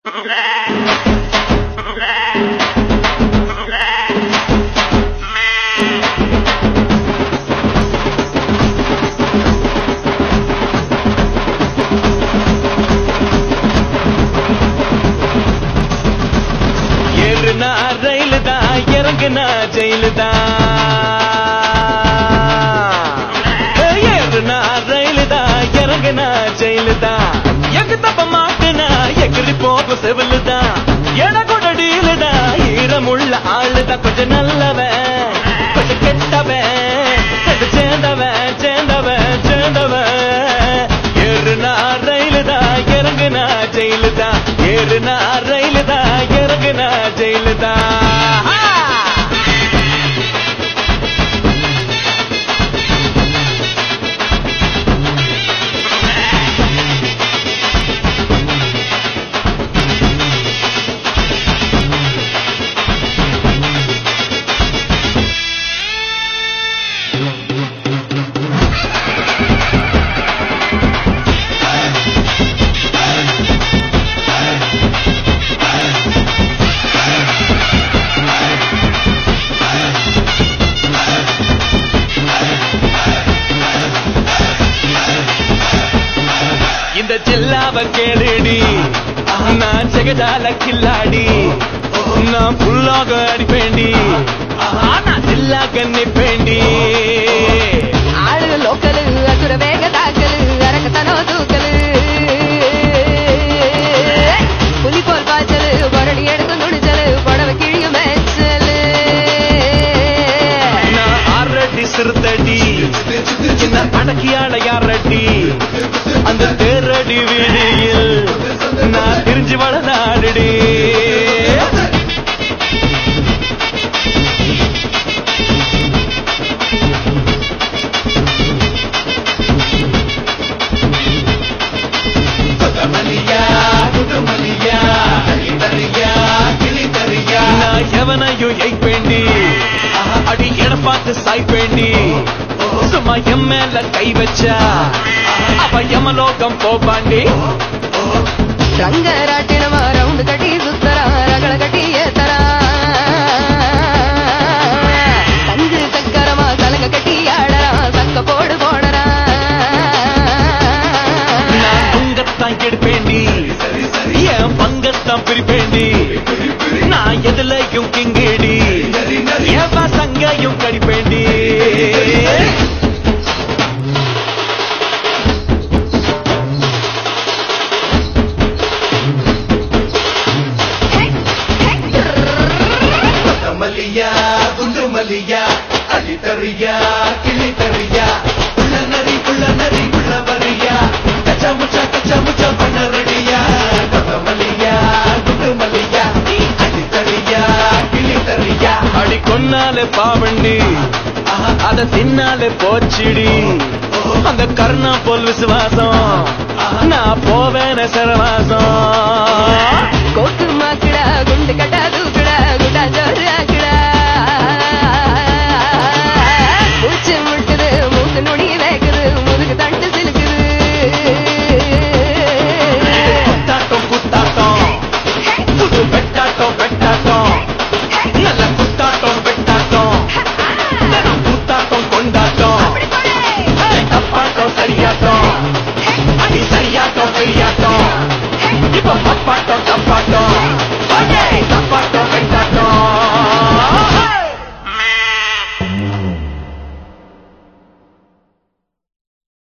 ஏறுனா ரயில் தான் இறங்குனா ஜெயிலு தான் ஏறுனா ரயில் தான் இறங்குனா ஜெயிலு தான் எங்க தப்ப மாட்டுனா எகிரி போகும் செவிலு தான் என கூட டீலு தான் ஈரமுள்ள ஆளுதான் கொஞ்சம் நல்லவன் கொஞ்சம் கெட்டவன் சேர்ந்தவன் சேர்ந்தவன் சேர்ந்தவன் ஏறுனா ரயில் தான் இறங்குனா ஜெயிலு தான் ஏறுனா ரயில் தான் இறங்குனா ஜெயிலு தான் இந்த ஜில்லாவ கேளுடி நான் ஜெகஜால கில்லாடி நான் புல்லாக அடிப்பேண்டி நான் ஜில்லாக நிப்பேண்டி ஆளு லோக்கலு அசுர வேக தாக்கலு அரக்கத்தனோ தூக்கலு புலி போல் பாய்ச்சலு பொரடி எடுத்து நுடிச்சலு புடவை கிழியும் மேச்சலு நான் ஆறடி சிறுத்தடி சின்ன அடக்கியால யாரடி அந்த தேரடி வீதியில் நான் தெரிஞ்சு வளர்ந்தாடுடி நான் எவனையும் எய்ப்பேண்டி அடி என பார்த்து சாய்ப்பேண்டி சும்மா எம் மேல கை வச்சா அவ யமலோகம் போப்பாண்டி ரங்கராட்டினமா ரவுண்டு கட்டி சுத்தரா ரகள கட்டி ஏத்தரா தஞ்சு சக்கரமா சலங்க கட்டி ஆடரா சக்க போடு போடரா நான் துங்கத்தான் கெடுப்பேண்டி என் பங்கத்தான் பிரிப்பேண்டி நான் எதுலையும் கிங்கேடி என் சங்கையும் கடிப்பேண்டி மல்லியா குண்டு மல்லியா அடி தரியா கிளி தரியா உள்ள நரி உள்ள வரியா கச்சா முச்சா பண்ண ரெடியா மல்லியா குண்டு மல்லியா அடி தரியா கிளி தரியா அடி கொன்னாலே பாவண்டி அத தின்னாலே போச்சிடி அந்த கர்ணா போல் விசுவாசம் நான் போவேன சரவாசம்